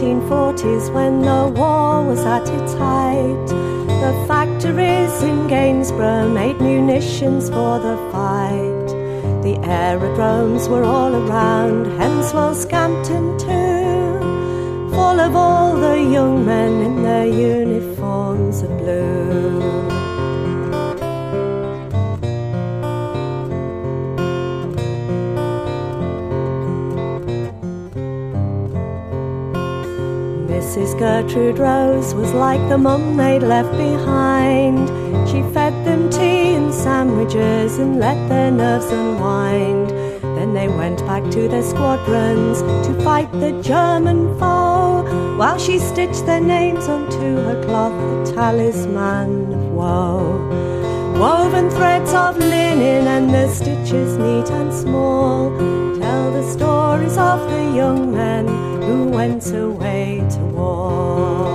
1940s, when the war was at its height, the factories in Gainsborough made munitions for the fight. The aerodromes were all around, Hemswell, Scampton too, full of all the young men in their uniforms of blue. Mrs. Gertrude Rose was like the mum they'd left behind. She fed them tea and sandwiches and let their nerves unwind. Then they went back to their squadrons to fight the German foe, while she stitched their names onto her cloth, the talisman of woe. Woven threads of linen and the stitches neat and small tell the stories of the young men who went away to war.